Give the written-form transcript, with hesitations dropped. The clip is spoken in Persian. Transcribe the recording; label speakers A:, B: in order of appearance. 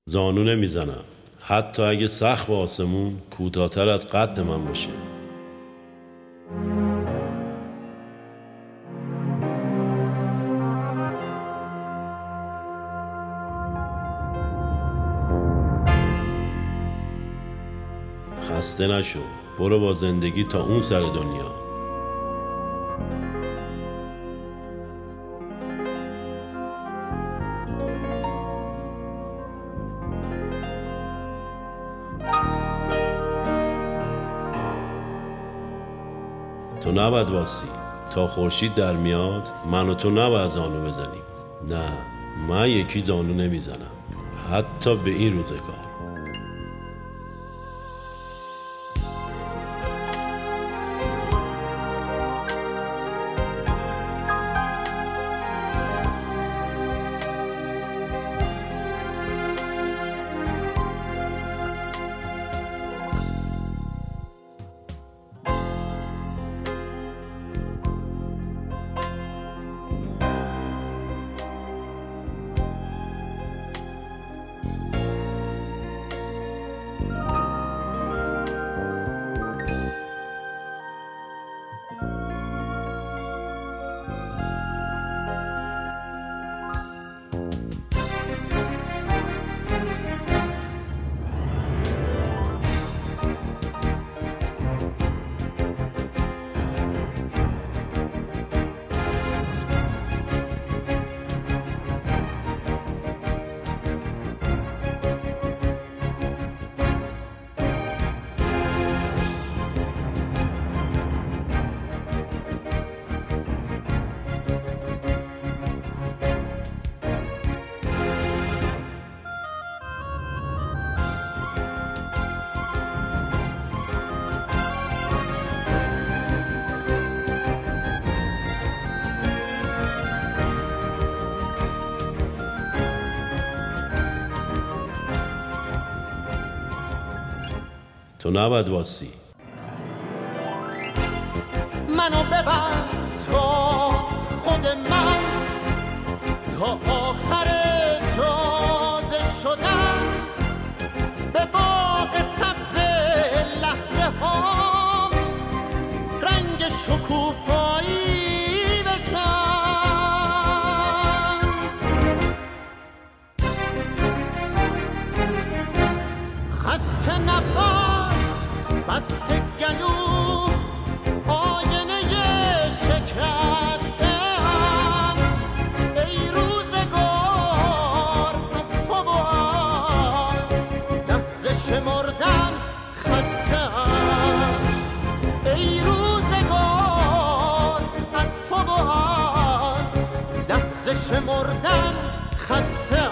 A: زانو نمیزنم، حتی اگه سقف آسمون کوتاه‌تر از قد من باشه. خسته نشو، برو با زندگی تا اون سر دنیا. تو نباید واسی تا خورشید در میاد. من و تو نباید زانو بزنیم. نه، من یکی زانو نمیزنم، حتی به این روزگار. تو نباید واسی.
B: منو ببر تا خود من، تا آخر تازه شدن به باغ سبز لحظه ها رنگ شکوفایی بزن. خسته نفس بسته گلو آینه شکسته هم، ای روزگار از تو و از لحظه شمردن خسته هم. ای روزگار از تو و از لحظه شمردن خسته